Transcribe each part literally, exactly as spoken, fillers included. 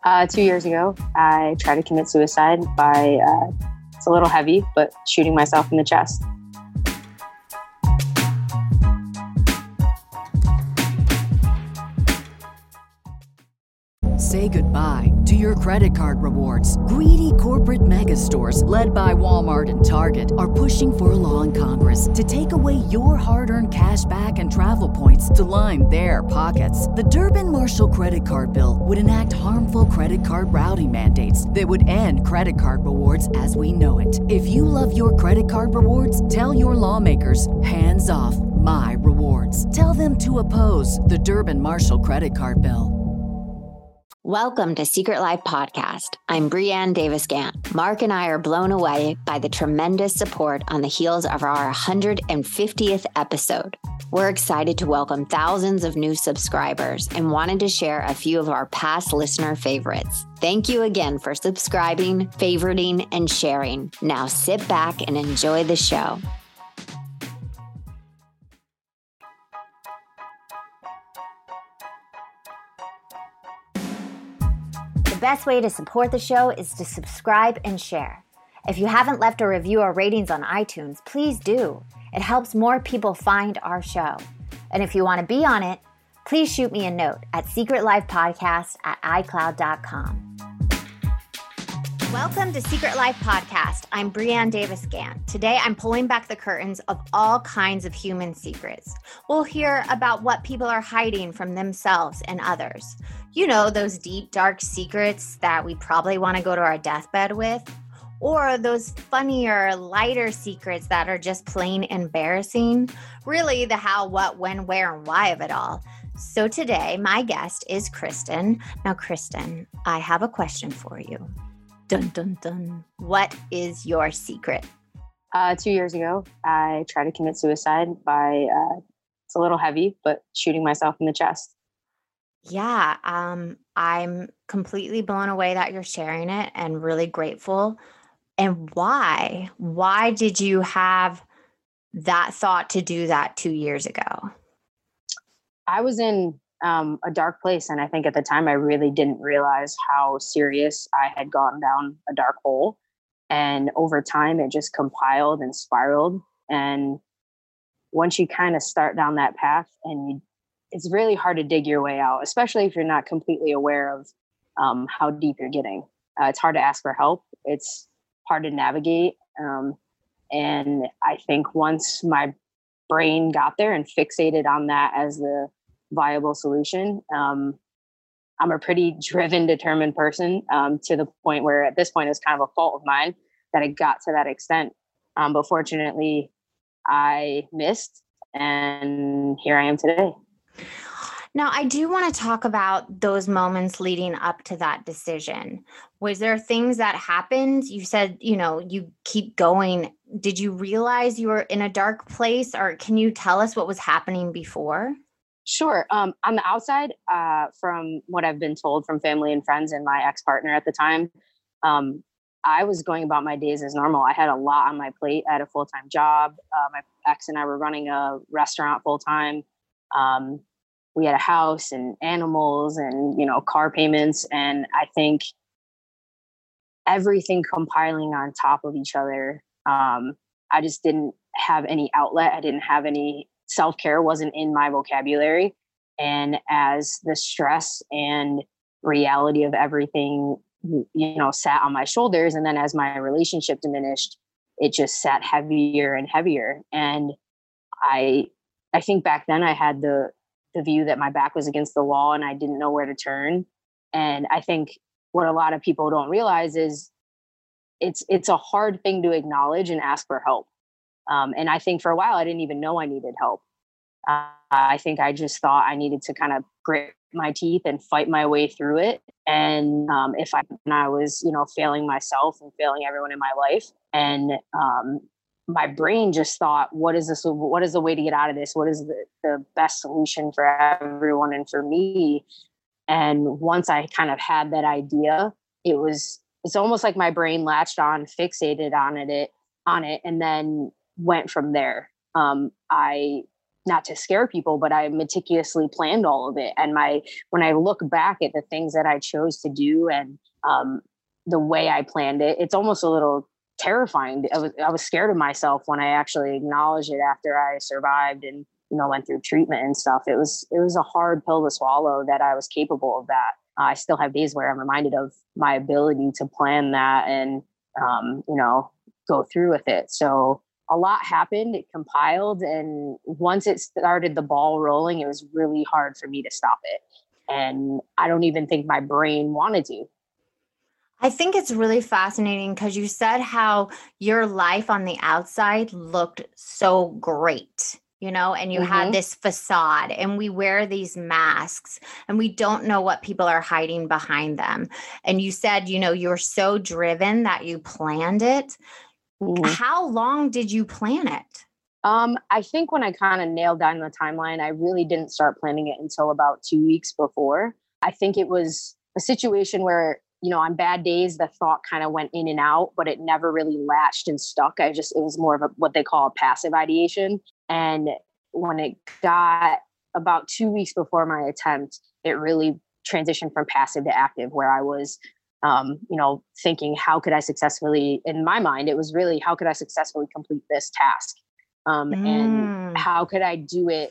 Uh, two years ago, I tried to commit suicide by, uh, it's a little heavy, but shooting myself in the chest. Say goodbye to your credit card rewards. Greedy corporate mega stores, led by Walmart and Target, are pushing for a law in Congress to take away your hard-earned cash back and travel points to line their pockets. The Durbin-Marshall credit card bill would enact harmful credit card routing mandates that would end credit card rewards as we know it. If you love your credit card rewards, tell your lawmakers, hands off my rewards. Tell them to oppose the Durbin-Marshall credit card bill. Welcome to Secret Life Podcast. I'm Breanne Davis-Gant. Mark and I are blown away by the tremendous support on the heels of our one hundred fiftieth episode. We're excited to welcome thousands of new subscribers and wanted to share a few of our past listener favorites. Thank you again for subscribing, favoriting, and sharing. Now sit back and enjoy the show. The best way to support the show is to subscribe and share. If you haven't left a review or ratings on iTunes, please do. It helps more people find our show. And if you want to be on it, please shoot me a note at secretlifepodcast at icloud dot com. Welcome to Secret Life Podcast. I'm Breanne Davis-Gant. Today, I'm pulling back the curtains of all kinds of human secrets. We'll hear about what people are hiding from themselves and others. You know, those deep, dark secrets that we probably want to go to our deathbed with, or those funnier, lighter secrets that are just plain embarrassing. Really, the how, what, when, where, and why of it all. So today, my guest is Kristen. Now, Kristen, I have a question for you. Dun, dun, dun. What is your secret? Uh, two years ago, I tried to commit suicide by, uh, it's a little heavy, but shooting myself in the chest. Yeah, um, I'm completely blown away that you're sharing it and really grateful. And why? Why did you have that thought to do that two years ago? I was in um, a dark place. And I think at the time I really didn't realize how serious I had gone down a dark hole. And over time, it just compiled and spiraled. And once you kind of start down that path, and you, it's really hard to dig your way out, especially if you're not completely aware of um, how deep you're getting. Uh, it's hard to ask for help. It's hard to navigate. Um, and I think once my brain got there and fixated on that as the viable solution, um, I'm a pretty driven, determined person um, to the point where at this point it's kind of a fault of mine that it got to that extent. Um, but fortunately, I missed, and here I am today. Now, I do want to talk about those moments leading up to that decision. Was there things that happened? You said, you know, you keep going. Did you realize you were in a dark place, or can you tell us what was happening before? Sure. Um, on the outside, uh, from what I've been told from family and friends and my ex-partner at the time, um, I was going about my days as normal. I had a lot on my plate. I had a full-time job. Uh, my ex and I were running a restaurant full-time. Um, we had a house and animals and, you know, car payments. And I think everything compiling on top of each other. Um, I just didn't have any outlet. I didn't have any self-care, wasn't in my vocabulary. And as the stress and reality of everything, you know, sat on my shoulders, and then as my relationship diminished, it just sat heavier and heavier. And I, I think back then I had the, the view that my back was against the wall and I didn't know where to turn. And I think what a lot of people don't realize is it's, it's a hard thing to acknowledge and ask for help. Um, and I think for a while, I didn't even know I needed help. Uh, I think I just thought I needed to kind of grit my teeth and fight my way through it. And um, if I, and I was, you know, failing myself and failing everyone in my life. And um, my brain just thought, what is this? What is the way to get out of this? What is the, the best solution for everyone and for me? And once I kind of had that idea, it was, it's almost like my brain latched on, fixated on it, on it, and then went from there. Um, I not to scare people, but I meticulously planned all of it. And my, when I look back at the things that I chose to do and um, the way I planned it, it's almost a little terrifying. I was, I was scared of myself when I actually acknowledged it after I survived and, you know, went through treatment and stuff. It was, it was a hard pill to swallow that I was capable of that. Uh, I still have days where I'm reminded of my ability to plan that and, um, you know, go through with it. So a lot happened, it compiled. And once it started the ball rolling, it was really hard for me to stop it. And I don't even think my brain wanted to. I think it's really fascinating because you said how your life on the outside looked so great, you know, and you mm-hmm. had this facade, and we wear these masks and we don't know what people are hiding behind them. And you said, you know, you're so driven that you planned it. Mm-hmm. How long did you plan it? Um, I think when I kind of nailed down the timeline, I really didn't start planning it until about two weeks before. I think it was a situation where, you know, on bad days, the thought kind of went in and out, but it never really latched and stuck. I just, it was more of a, what they call a passive ideation. And when it got about two weeks before my attempt, it really transitioned from passive to active, where I was Um, you know, thinking, how could I successfully, in my mind, it was really, how could I successfully complete this task? Um, mm. And how could I do it?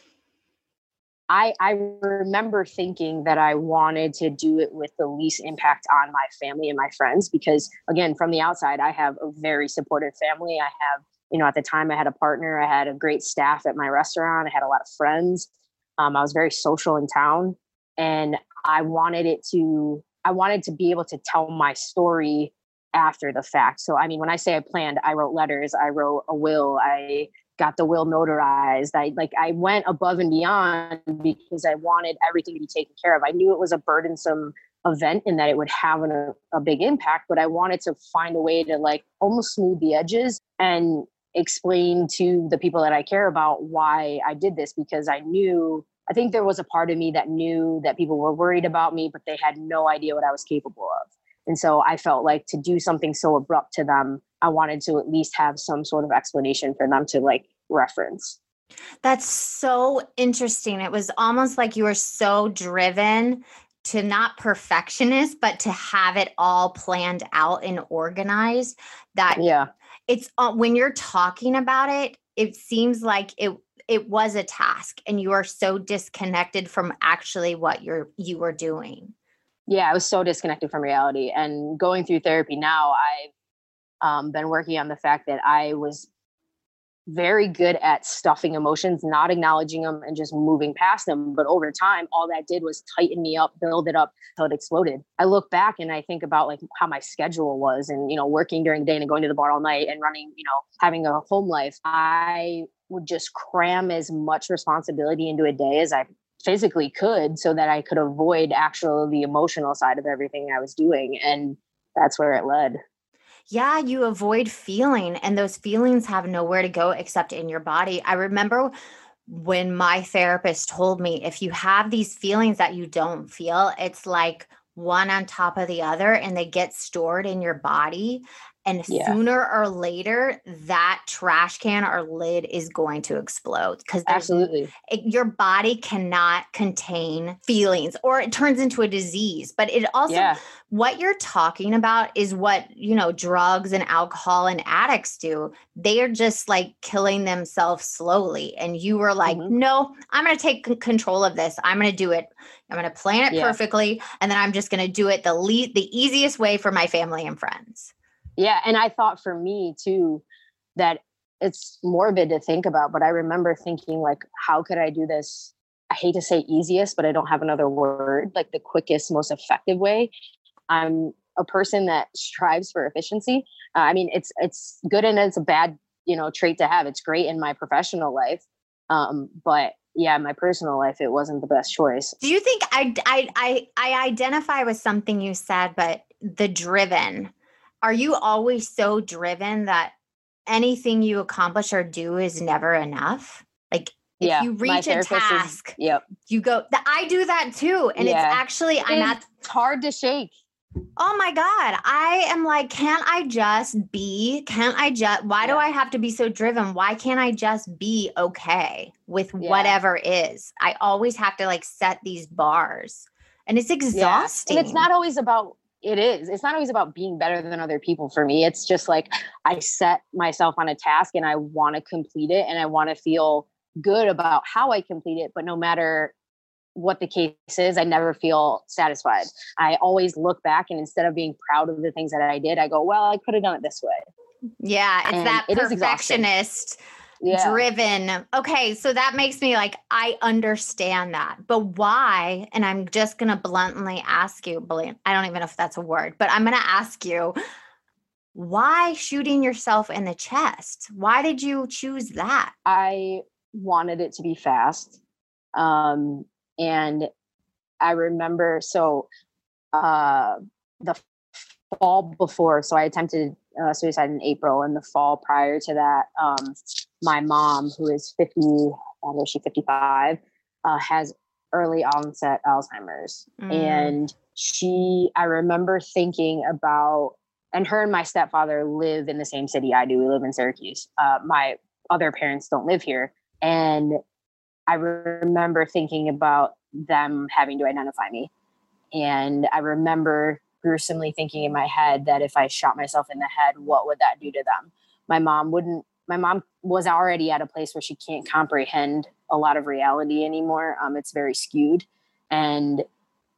I, I remember thinking that I wanted to do it with the least impact on my family and my friends, because again, from the outside, I have a very supportive family. I have, you know, at the time I had a partner, I had a great staff at my restaurant. I had a lot of friends. Um, I was very social in town, and I wanted it to I wanted to be able to tell my story after the fact. So, I mean, when I say I planned, I wrote letters, I wrote a will, I got the will notarized. I like, I went above and beyond because I wanted everything to be taken care of. I knew it was a burdensome event and that it would have an, a, a big impact, but I wanted to find a way to like almost smooth the edges and explain to the people that I care about why I did this, because I knew I think there was a part of me that knew that people were worried about me, but they had no idea what I was capable of. And so I felt like to do something so abrupt to them, I wanted to at least have some sort of explanation for them to like reference. That's so interesting. It was almost like you were so driven to not perfectionist, but to have it all planned out and organized that yeah, it's uh, when you're talking about it, it seems like it it was a task and you are so disconnected from actually what you're, you were doing. Yeah, I was so disconnected from reality. And going through therapy now, I've um, been working on the fact that I was very good at stuffing emotions, not acknowledging them and just moving past them. But over time, all that did was tighten me up, build it up until it exploded. I look back and I think about like how my schedule was and, you know, working during the day and going to the bar all night and running, you know, having a home life. I would just cram as much responsibility into a day as I physically could so that I could avoid actually the emotional side of everything I was doing. And that's where it led. Yeah, you avoid feeling, and those feelings have nowhere to go except in your body. I remember when my therapist told me, if you have these feelings that you don't feel, it's like one on top of the other and they get stored in your body. And yeah. sooner or later, that trash can or lid is going to explode because absolutely it, your body cannot contain feelings, or it turns into a disease. But it also, yeah. what you're talking about is what, you know, drugs and alcohol and addicts do. They are just like killing themselves slowly. And you were like, mm-hmm. no, I'm going to take c- control of this. I'm going to do it. I'm going to plan it yeah. perfectly. And then I'm just going to do it the le- the easiest way for my family and friends. Yeah. And I thought for me too, that it's morbid to think about, but I remember thinking like, how could I do this? I hate to say easiest, but I don't have another word, like the quickest, most effective way. I'm a person that strives for efficiency. Uh, I mean, it's, it's good and it's a bad, you know, trait to have. It's great in my professional life. Um, but yeah, my personal life, it wasn't the best choice. Do you think I, I, I, I identify with something you said, but the driven, are you always so driven that anything you accomplish or do is never enough? Like if yeah, you reach a task, is, yep. you go, I do that too. And yeah. it's actually, it I'm is, at, it's hard to shake. Oh my God. I am like, can't I just be? Can't I just, why do Yeah. I have to be so driven? Why can't I just be okay with Yeah. whatever is? I always have to like set these bars and it's Yeah. exhausting. And it's not always about, it is, it's not always about being better than other people for me. It's just like, I set myself on a task and I want to complete it and I want to feel good about how I complete it. But no matter what the case is, I never feel satisfied. I always look back and instead of being proud of the things that I did, I go, well, I could have done it this way. Yeah. It's And that it is exhausting. perfectionist Yeah. driven. Okay. So that makes me like, I understand that, but why? And I'm just going to bluntly ask you, blunt, I don't even know if that's a word, but I'm going to ask you, why shooting yourself in the chest? Why did you choose that? I wanted it to be fast. Um, and I remember, so uh, the fall before, so I attempted uh, suicide in April, and the fall prior to that, um, my mom, who is fifty, I know she's fifty-five, uh, has early onset Alzheimer's. Mm. And she, I remember thinking about, and her and my stepfather live in the same city I do. We live in Syracuse. Uh, my other parents don't live here. And I remember thinking about them having to identify me. And I remember gruesomely thinking in my head that if I shot myself in the head, what would that do to them? My mom wouldn't, my mom was already at a place where she can't comprehend a lot of reality anymore. Um, it's very skewed. And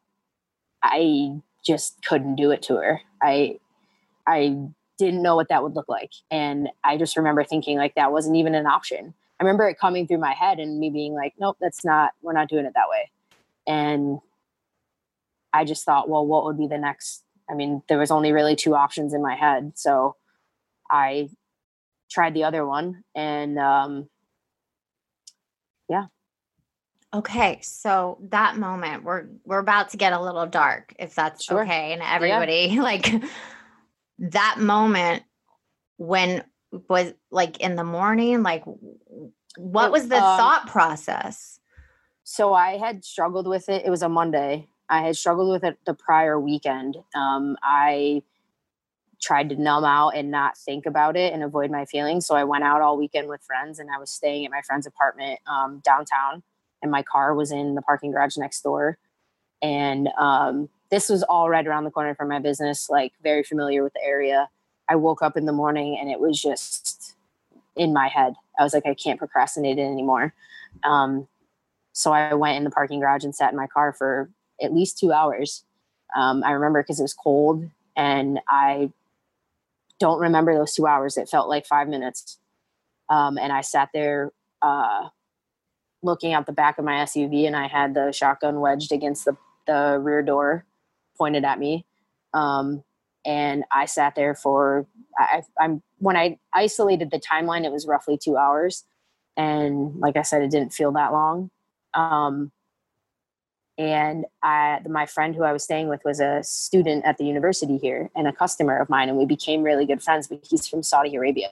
I just couldn't do it to her. I, I didn't know what that would look like. And I just remember thinking like that wasn't even an option. I remember it coming through my head and me being like, nope, that's not, we're not doing it that way. And I just thought, well, what would be the next? I mean, there was only really two options in my head. So I tried the other one and um, yeah. Okay. So that moment, we're, we're about to get a little dark, if that's Sure. okay. And everybody Yeah. like that moment when was like in the morning, like what It, was the um, thought process? So I had struggled with it. It was a Monday. I had struggled with it the prior weekend. Um, I tried to numb out and not think about it and avoid my feelings. So I went out all weekend with friends and I was staying at my friend's apartment um, downtown and my car was in the parking garage next door. And um, this was all right around the corner from my business, like very familiar with the area. I woke up in the morning and it was just in my head. I was like, I can't procrastinate it anymore. Um, so I went in the parking garage and sat in my car for at least two hours. Um, I remember because it was cold and I don't remember those two hours. It felt like five minutes. Um, and I sat there uh, looking out the back of my S U V and I had the shotgun wedged against the, the rear door pointed at me. Um, and I sat there for, I, I'm, when I isolated the timeline, it was roughly two hours. And like I said, it didn't feel that long. Um, and I, my friend who I was staying with was a student at the university here and a customer of mine. And we became really good friends, but he's from Saudi Arabia.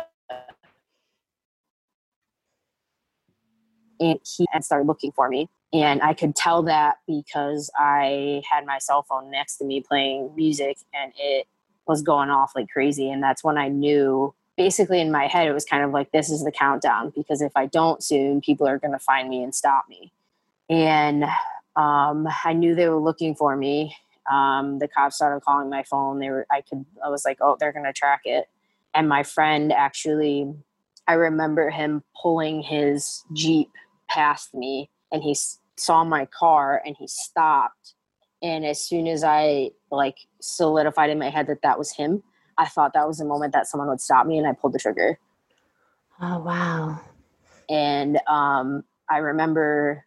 And he had started looking for me. And I could tell that because I had my cell phone next to me playing music and it was going off like crazy. And that's when I knew, basically in my head, it was kind of like, this is the countdown, because if I don't soon, people are going to find me and stop me. And um, I knew they were looking for me. Um, the cops started calling my phone. They were, I could, I was like, oh, they're going to track it. And my friend actually, I remember him pulling his Jeep past me and he saw my car and he stopped. And as soon as I like solidified in my head that that was him, I thought that was the moment that someone would stop me, and I pulled the trigger. Oh, wow. And um, I remember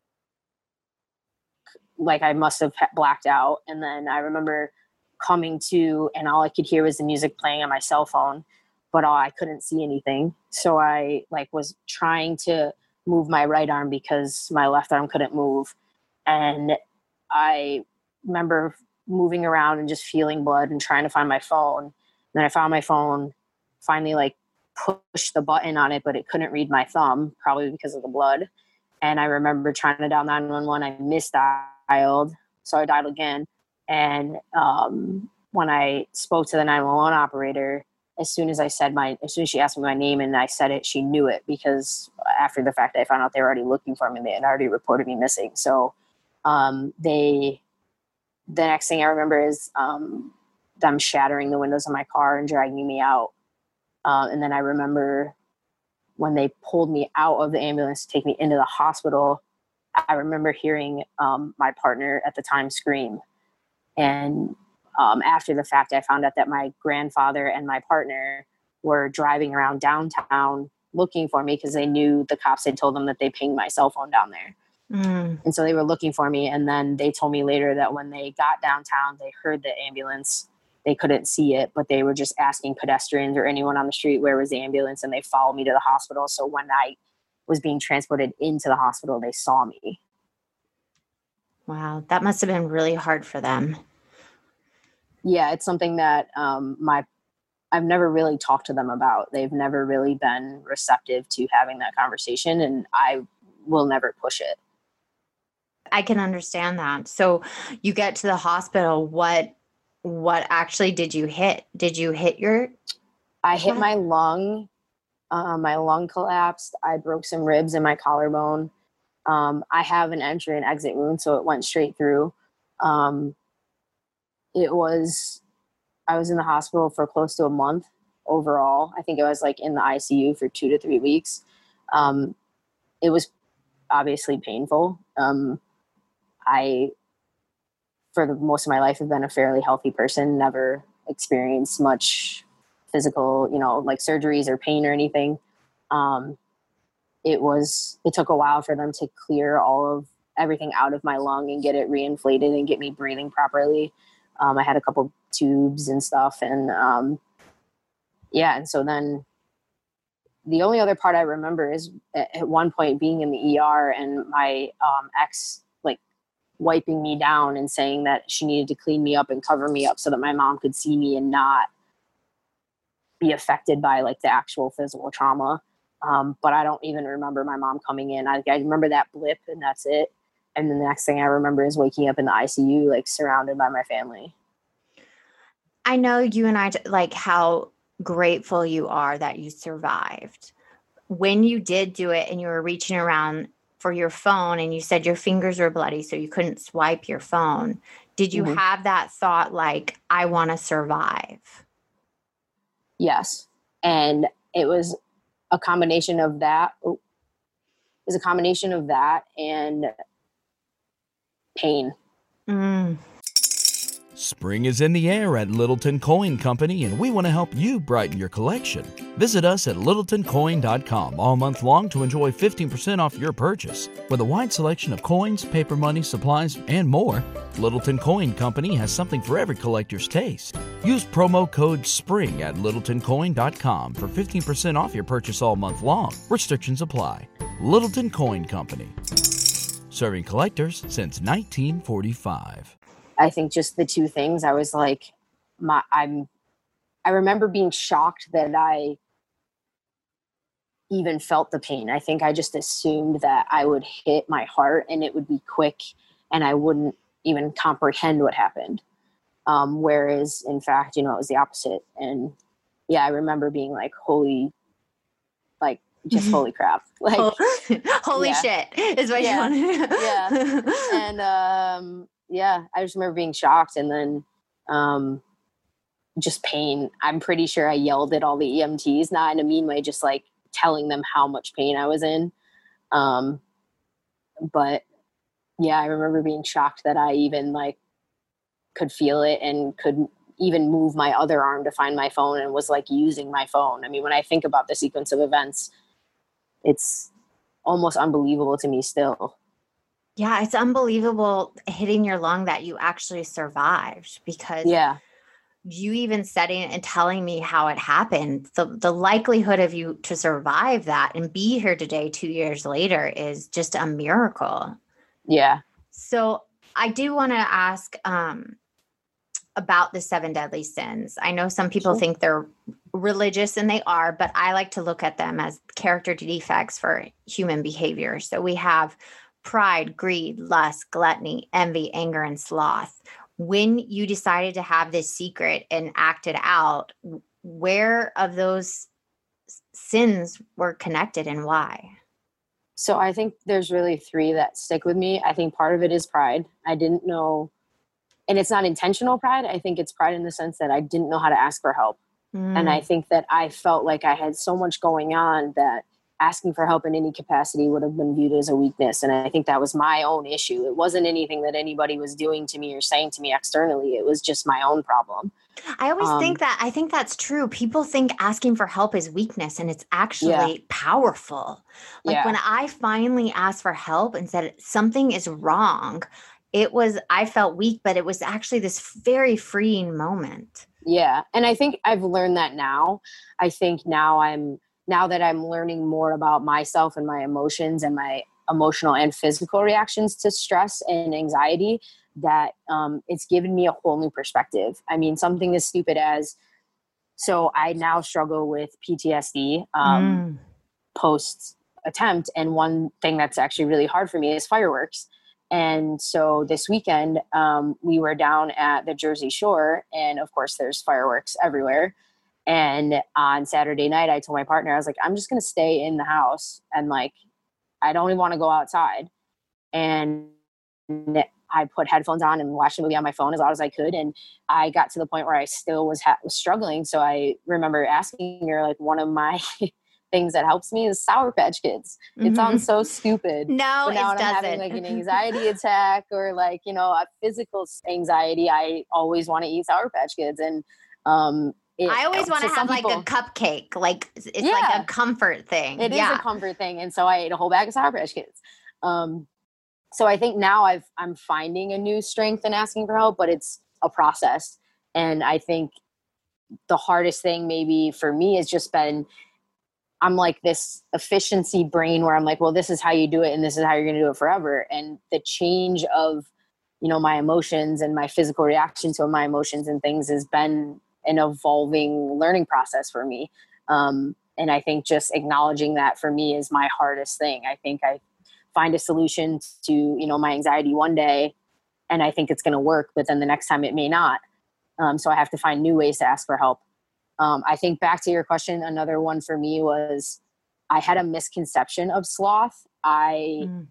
like I must have blacked out. And then I remember coming to, and all I could hear was the music playing on my cell phone, but all, I couldn't see anything. So I like was trying to move my right arm because my left arm couldn't move. And I remember moving around and just feeling blood and trying to find my phone. And then I found my phone, finally like pushed the button on it, but it couldn't read my thumb, probably because of the blood. And I remember trying to dial nine one one. I misdialed. So I dialed again. And um, when I spoke to the nine one one operator, as soon as I said my, as soon as she asked me my name and I said it, she knew it, because after the fact, I found out they were already looking for me. They had already reported me missing. So um, they, the next thing I remember is um, them shattering the windows of my car and dragging me out. Uh, and then I remember when they pulled me out of the ambulance to take me into the hospital, I remember hearing um, my partner at the time scream. And um, after the fact, I found out that my grandfather and my partner were driving around downtown looking for me, because they knew the cops had told them that they pinged my cell phone down there. Mm. And so they were looking for me. And then they told me later that when they got downtown, they heard the ambulance. They couldn't see it, but they were just asking pedestrians or anyone on the street, where was the ambulance? And they followed me to the hospital. So when I was being transported into the hospital, they saw me. Wow. That must have been really hard for them. Yeah. It's something that um, my, I've never really talked to them about. They've never really been receptive to having that conversation, and I will never push it. I can understand that. So you get to the hospital, what, what actually did you hit? Did you hit your? I hit my lung. Uh, my lung collapsed. I broke some ribs in my collarbone. Um, I have an entry and exit wound, so it went straight through. Um, it was, I was in the hospital for close to a month overall. I think it was like in the I C U for two to three weeks. Um, it was obviously painful. Um, I, for the most of my life, have been a fairly healthy person, never experienced much physical, you know, like surgeries or pain or anything. Um, it was, it took a while for them to clear all of everything out of my lung and get it reinflated and get me breathing properly. Um, I had a couple tubes and stuff, and um, yeah. And so then the only other part I remember is at, at one point being in the E R and my um, ex like wiping me down and saying that she needed to clean me up and cover me up so that my mom could see me and not be affected by like the actual physical trauma. Um, but I don't even remember my mom coming in. I, I remember that blip, and that's it. And then the next thing I remember is waking up in the I C U, like surrounded by my family. I know you and I, like how grateful you are that you survived. When you did do it and you were reaching around for your phone and you said your fingers were bloody, so you couldn't swipe your phone, did you mm-hmm. have that thought like, I want to survive? Yes. And it was a combination of that. Oh, it was a combination of that and pain. Mm. Spring is in the air at Littleton Coin Company, and we want to help you brighten your collection. Visit us at littleton coin dot com all month long to enjoy fifteen percent off your purchase. With a wide selection of coins, paper money, supplies, and more, Littleton Coin Company has something for every collector's taste. Use promo code SPRING at littleton coin dot com for fifteen percent off your purchase all month long. Restrictions apply. Littleton Coin Company. Serving collectors since nineteen forty-five. I think just the two things, I was like, my, I'm, I remember being shocked that I even felt the pain. I think I just assumed that I would hit my heart and it would be quick and I wouldn't even comprehend what happened. Um, whereas in fact, you know, it was the opposite. And yeah, I remember being like, holy, like just holy crap. Like, holy yeah. shit is what yeah. you want to Yeah. And, um, yeah, I just remember being shocked, and then um, just pain. I'm pretty sure I yelled at all the E M Ts, not in a mean way, just like telling them how much pain I was in. Um, but yeah, I remember being shocked that I even like could feel it and could even move my other arm to find my phone and was like using my phone. I mean, when I think about the sequence of events, it's almost unbelievable to me still. Yeah, it's unbelievable hitting your lung that you actually survived, because yeah. you even setting and telling me how it happened. The, the likelihood of you to survive that and be here today, two years later, is just a miracle. Yeah. So I do want to ask um, about the seven deadly sins. I know some people sure. think they're religious, and they are, but I like to look at them as character defects for human behavior. So we have pride, greed, lust, gluttony, envy, anger, and sloth. when you decided to have this secret and act it out, where of those sins were connected and why? So I think there's really three that stick with me. I think part of it is pride. I didn't know, and it's not intentional pride. I think it's pride in the sense that I didn't know how to ask for help. Mm. And I think that I felt like I had so much going on that asking for help in any capacity would have been viewed as a weakness. And I think that was my own issue. It wasn't anything that anybody was doing to me or saying to me externally. It was just my own problem. I always um, think that, I think that's true. People think asking for help is weakness, and it's actually yeah. powerful. Like yeah. when I finally asked for help and said something is wrong, it was, I felt weak, but it was actually this very freeing moment. Yeah. And I think I've learned that now. I think now I'm, now that I'm learning more about myself and my emotions and my emotional and physical reactions to stress and anxiety, that um, it's given me a whole new perspective. I mean, something as stupid as, so I now struggle with P T S D um, mm. post attempt. And one thing that's actually really hard for me is fireworks. And so this weekend um, we were down at the Jersey Shore, and of course there's fireworks everywhere. And on Saturday night, I told my partner, I was like, I'm just going to stay in the house. And like, I don't even want to go outside. And I put headphones on and watched a movie on my phone as loud as I could. And I got to the point where I still was, ha- was struggling. So I remember asking her, like, one of my things that helps me is Sour Patch Kids. Mm-hmm. It sounds so stupid. No, but now it when I'm doesn't. having like an anxiety attack or like, you know, a physical anxiety, I always want to eat Sour Patch Kids. And, um, It, I always want to have people, like a cupcake. Like it's yeah, like a comfort thing. It yeah. is a comfort thing. And so I ate a whole bag of Sour Patch Kids. Um, so I think now I've, I'm finding a new strength in asking for help, but it's a process. And I think the hardest thing maybe for me has just been, I'm like this efficiency brain where I'm like, well, this is how you do it. And this is how you're going to do it forever. And the change of, you know, my emotions and my physical reaction to my emotions and things has been an evolving learning process for me. Um, and I think just acknowledging that for me is my hardest thing. I think I find a solution to, you know, my anxiety one day and I think it's going to work, but then the next time it may not. Um, so I have to find new ways to ask for help. Um, I think back to your question, another one for me was I had a misconception of sloth. I mm.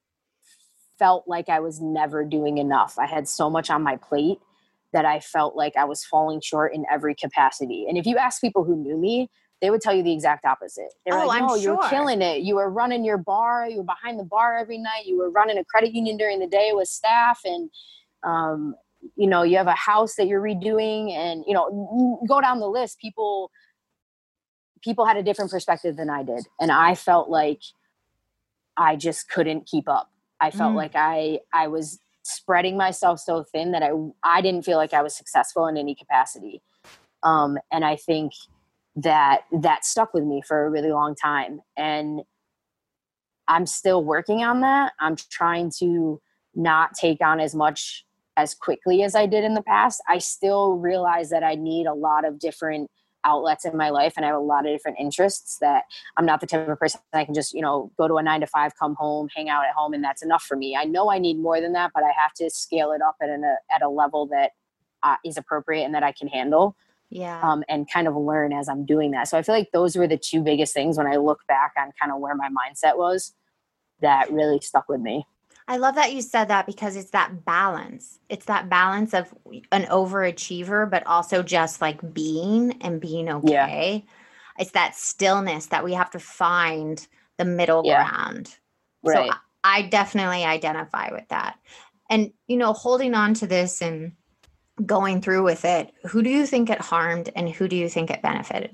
felt like I was never doing enough. I had so much on my plate that I felt like I was falling short in every capacity. And if you ask people who knew me, they would tell you the exact opposite. They were oh, like, no, I'm you were sure. killing it. You were running your bar. You were behind the bar every night. You were running a credit union during the day with staff. And, um, you know, you have a house that you're redoing and, you know, go down the list. People, people had a different perspective than I did. And I felt like I just couldn't keep up. I felt mm. like I, I was spreading myself so thin that I, I didn't feel like I was successful in any capacity. Um, and I think that that stuck with me for a really long time. And I'm still working on that. I'm trying to not take on as much as quickly as I did in the past. I still realize that I need a lot of different outlets in my life and I have a lot of different interests that I'm not the type of person that I can just, you know, go to a nine to five, come home, hang out at home. And that's enough for me. I know I need more than that, but I have to scale it up at an, a, at a level that uh, is appropriate and that I can handle. Yeah. Um, and kind of learn as I'm doing that. So I feel like those were the two biggest things when I look back on kind of where my mindset was that really stuck with me. I love that you said that because it's that balance. It's that balance of an overachiever, but also just like being and being okay. Yeah. It's that stillness that we have to find the middle yeah. ground. Right. So I definitely identify with that. And, you know, holding on to this and going through with it, who do you think it harmed and who do you think it benefited?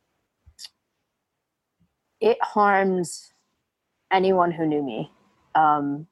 It harms anyone who knew me. Um,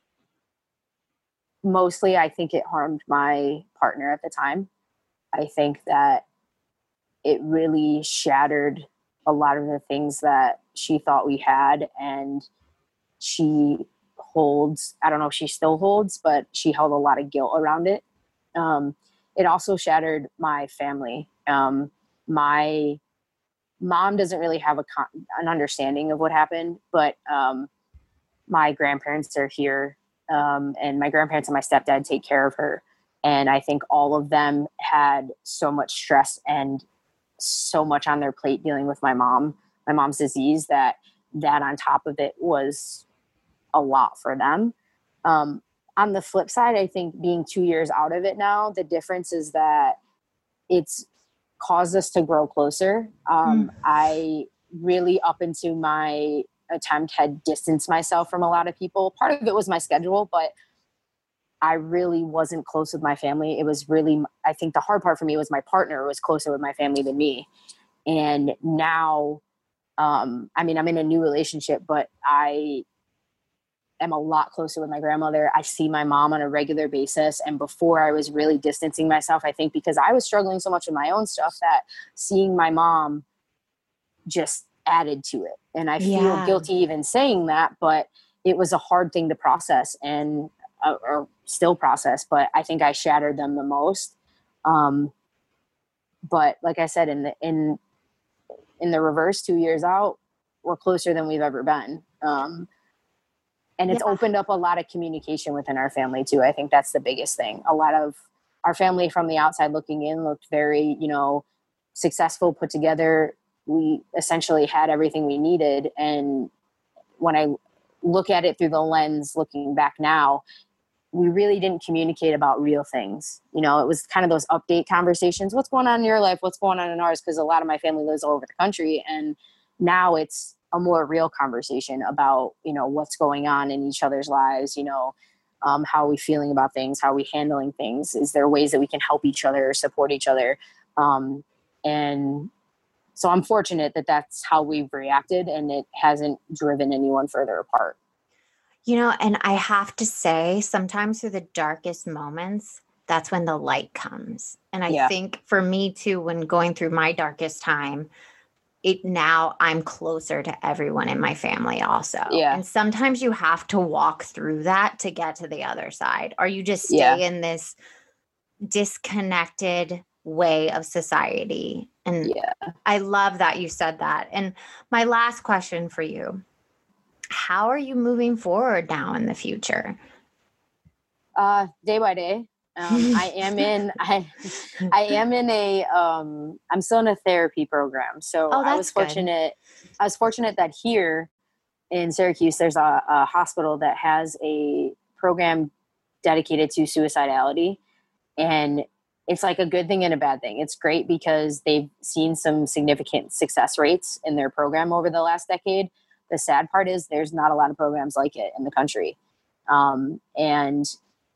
Mostly, I think it harmed my partner at the time. I think that it really shattered a lot of the things that she thought we had. And she holds, I don't know if she still holds, but she held a lot of guilt around it. Um, it also shattered my family. Um, my mom doesn't really have a con- an understanding of what happened, but um, my grandparents are here. Um, and my grandparents and my stepdad take care of her. And I think all of them had so much stress and so much on their plate dealing with my mom, my mom's disease, that that on top of it was a lot for them. Um, on the flip side, I think being two years out of it now, the difference is that it's caused us to grow closer. Um, mm. I really, up into my attempt, had distanced myself from a lot of people. Part of it was my schedule, but I really wasn't close with my family. It was really, I think the hard part for me was my partner was closer with my family than me. And now, um, I mean, I'm in a new relationship, but I am a lot closer with my grandmother. I see my mom on a regular basis. And before, I was really distancing myself, I think, because I was struggling so much with my own stuff, that seeing my mom just added to it. And I feel yeah. guilty even saying that, but it was a hard thing to process, and uh, or still process, but I think I shattered them the most. Um, but like I said, in the, in, in the reverse, two years out, we're closer than we've ever been. Um, and it's yeah. opened up a lot of communication within our family too. I think that's the biggest thing. A lot of our family from the outside looking in looked very, you know, successful, put together. We essentially had everything we needed. And when I look at it through the lens, looking back now, we really didn't communicate about real things. You know, it was kind of those update conversations. What's going on in your life? What's going on in ours? Because a lot of my family lives all over the country. And now it's a more real conversation about, you know, what's going on in each other's lives, you know, um, how are we feeling about things? How are we handling things? Is there ways that we can help each other or support each other? Um, and so I'm fortunate that that's how we've reacted, and it hasn't driven anyone further apart. You know, and I have to say, sometimes through the darkest moments, that's when the light comes. And I yeah. think for me too, when going through my darkest time, it now I'm closer to everyone in my family also. Yeah. And sometimes you have to walk through that to get to the other side, or you just stay yeah. in this disconnected way of society. And yeah. I love that you said that. And my last question for you, how are you moving forward now in the future? Uh, day by day. Um, I am in, I, I am in a, um, I'm still in a therapy program. So oh, I was fortunate. Good. I was fortunate that here in Syracuse, there's a, a hospital that has a program dedicated to suicidality. And it's like a good thing and a bad thing. It's great because they've seen some significant success rates in their program over the last decade. The sad part is there's not a lot of programs like it in the country. Um, and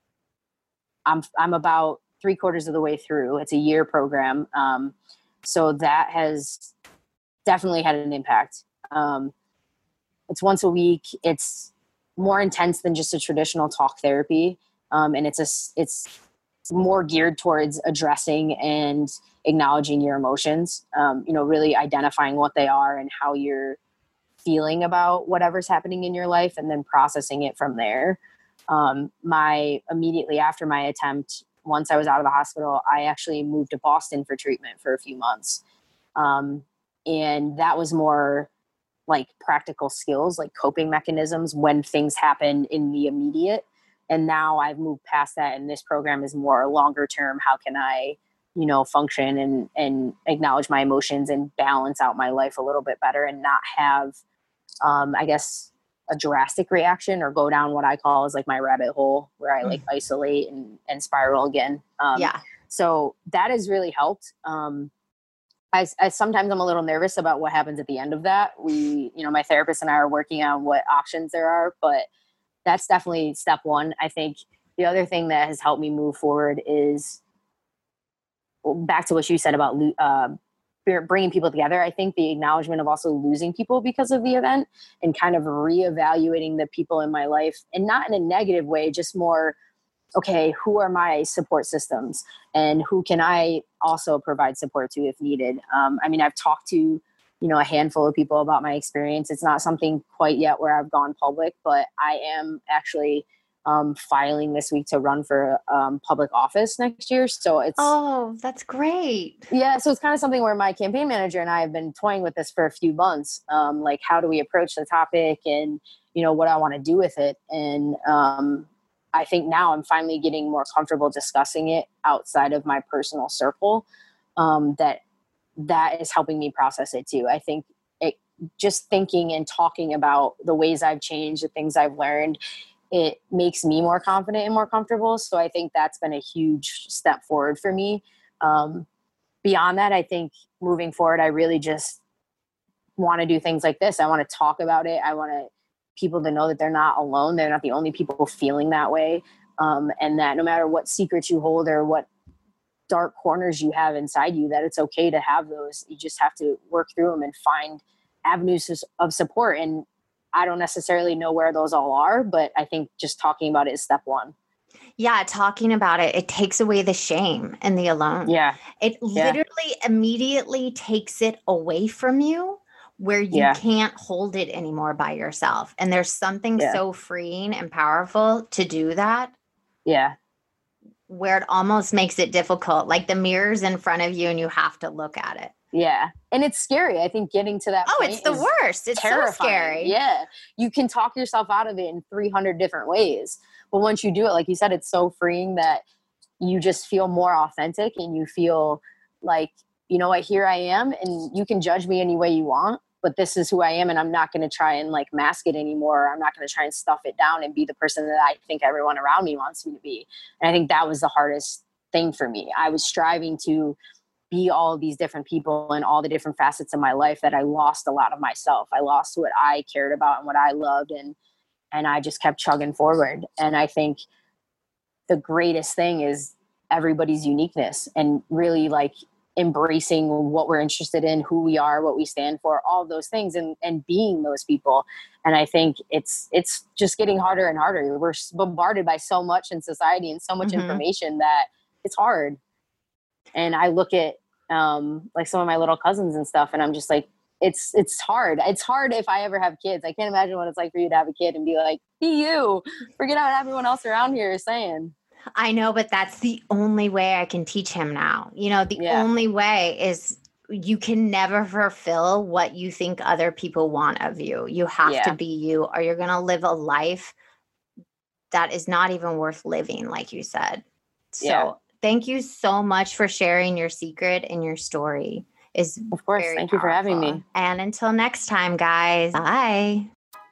I'm, I'm about three quarters of the way through. It's a year program. Um, so that has definitely had an impact. Um, it's once a week. It's more intense than just a traditional talk therapy. Um, and it's a, it's more geared towards addressing and acknowledging your emotions, um, you know, really identifying what they are and how you're feeling about whatever's happening in your life, and then processing it from there. Um, my immediately after my attempt, once I was out of the hospital, I actually moved to Boston for treatment for a few months. Um, and that was more like practical skills, like coping mechanisms when things happen in the immediate. And now I've moved past that, and this program is more longer term. How can I, you know, function and, and acknowledge my emotions and balance out my life a little bit better, and not have, um, I guess, a drastic reaction or go down what I call is like my rabbit hole, where I like mm. isolate and, and spiral again. Um, yeah. So that has really helped. Um, I, I sometimes I'm a little nervous about what happens at the end of that. We, you know, my therapist and I are working on what options there are, but that's definitely step one. I think the other thing that has helped me move forward is, well, back to what you said about uh, bringing people together. I think the acknowledgement of also losing people because of the event, and kind of reevaluating the people in my life, and not in a negative way, just more, okay, who are my support systems and who can I also provide support to if needed? Um, I mean, I've talked to, you know, a handful of people about my experience. It's not something quite yet where I've gone public, but I am actually um, filing this week to run for um, public office next year. So it's, oh, that's great. Yeah. So it's kind of something where my campaign manager and I have been toying with this for a few months. Um, like, how do we approach the topic, and, you know, what I want to do with it. And um, I think now I'm finally getting more comfortable discussing it outside of my personal circle. Um, that that is helping me process it too. I think it just thinking and talking about the ways I've changed, the things I've learned, it makes me more confident and more comfortable. So I think that's been a huge step forward for me. Um, beyond that, I think moving forward, I really just want to do things like this. I want to talk about it. I want to people to know that they're not alone. They're not the only people feeling that way. Um, and that no matter what secrets you hold or what dark corners you have inside you, that it's okay to have those. You just have to work through them and find avenues of support. And I don't necessarily know where those all are, but I think just talking about it is step one. Yeah, talking about it, it takes away the shame and the alone. Yeah. It yeah. literally immediately takes it away from you where you yeah. can't hold it anymore by yourself. And there's something yeah. so freeing and powerful to do that. Yeah. Where it almost makes it difficult. Like the mirror's in front of you and you have to look at it. Yeah. And it's scary. I think getting to that Oh, point it's the is worst. It's terrifying. so scary. Yeah. You can talk yourself out of it in three hundred different ways. But once you do it, like you said, it's so freeing that you just feel more authentic and you feel like, you know what, here I am and you can judge me any way you want, but this is who I am and I'm not going to try and like mask it anymore. I'm not going to try and stuff it down and be the person that I think everyone around me wants me to be. And I think that was the hardest thing for me. I was striving to be all of these different people and all the different facets of my life that I lost a lot of myself. I lost what I cared about and what I loved. And, and I just kept chugging forward. And I think the greatest thing is everybody's uniqueness and really like embracing what we're interested in, who we are, what we stand for, all those things, and, and being those people. And I think it's, it's just getting harder and harder. We're bombarded by so much in society and so much mm-hmm. information that it's hard. And I look at um, like some of my little cousins and stuff, and I'm just like, it's, it's hard. It's hard if I ever have kids. I can't imagine what it's like for you to have a kid and be like, be you, forget what everyone else around here is saying. I know, but that's the only way I can teach him now. You know, the yeah. only way is you can never fulfill what you think other people want of you. You have yeah. to be you, or you're going to live a life that is not even worth living, like you said. So yeah. thank you so much for sharing your secret and your story. Is Of course. Thank powerful. you for having me. And until next time, guys, bye.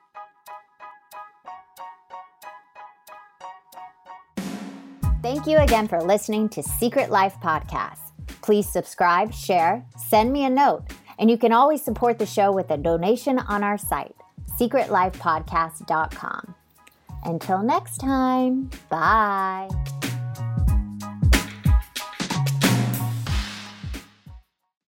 Thank you again for listening to Secret Life Podcast. Please subscribe, share, send me a note, and you can always support the show with a donation on our site, secret life podcast dot com. Until next time, bye.